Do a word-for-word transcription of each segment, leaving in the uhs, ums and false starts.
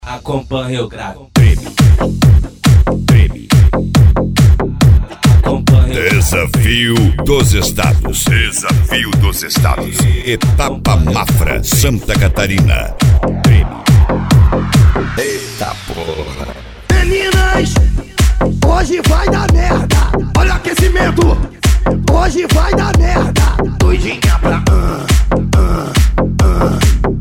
Acompanha o grave. Treme, treme. Acompanha. Desafio dos Estados. Desafio dos Estados. Etapa Mafra, Santa Catarina. Treme. Eita porra. Meninas, hoje vai dar merda. Olha o aquecimento. Hoje vai dar merda. Doidinha pra uh, uh, uh.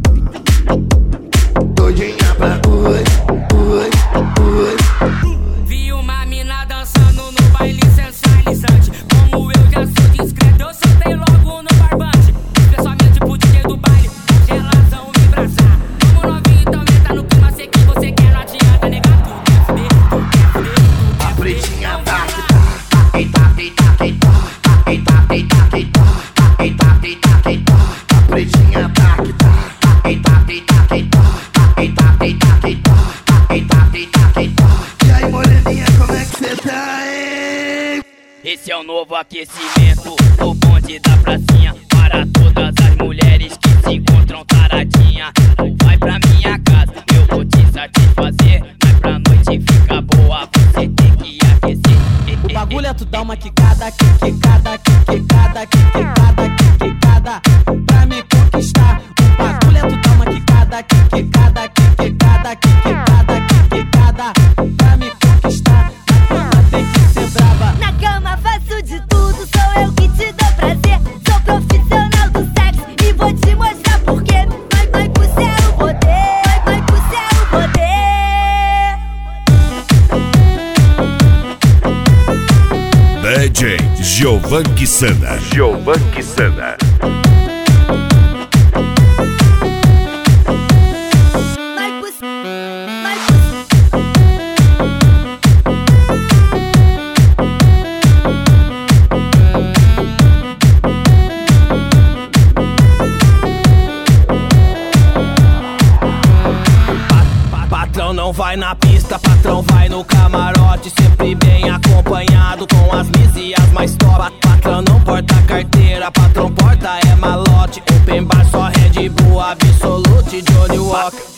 Doidinha pra ui, ui, ui. Vi uma mina dançando no baile sensualizante. Como eu já sou discreto, eu soltei logo no barbante. Especialmente pro D J do baile, gelação me braçar. Como novinho, então meta no clima, sei que você quer, não adianta negar. Tu quer fuder, tu quer fuder, tu quer A pretinha fuder, tá então que tá. Eita, eita, eita. Eita, eita, eita. Eita, eita, eita. A pretinha tá que tá. Eita, eita, eita. Eita, eita, eita. Eita, eita, eita. E aí, moreninha, como é que cê tá, hein? esse é o novo aquecimento, o bonde da pracinha. Para todas as mulheres que se encontram taradinha. Vai pra minha casa, eu vou te satisfazer. Mas pra noite ficar boa, você tem que aquecer. O bagulho é tu dar uma quicada, quicada, quicada, quicada, quicada, pra me conquistar. O bagulho é tu dar uma quicada, quicada, quicada, quicada, quicada, pra me conquistar. Na cama tem que ser brava. Na cama faço de tudo, sou eu que te dou prazer. Sou profissional do sexo e vou te mostrar porquê. Vai, vai pro céu, poder. Vai, vai pro céu, poder. D J Giovan Kisana. Giovan Kisana. Vai pro céu, vai pro Patrão não vai na pista, patrão vai no camarote. Sempre bem acompanhado com as miss e as mais top. Patrão não porta carteira, patrão porta é malote. Open bar só Red Bull, Absolute, Johnny Walker.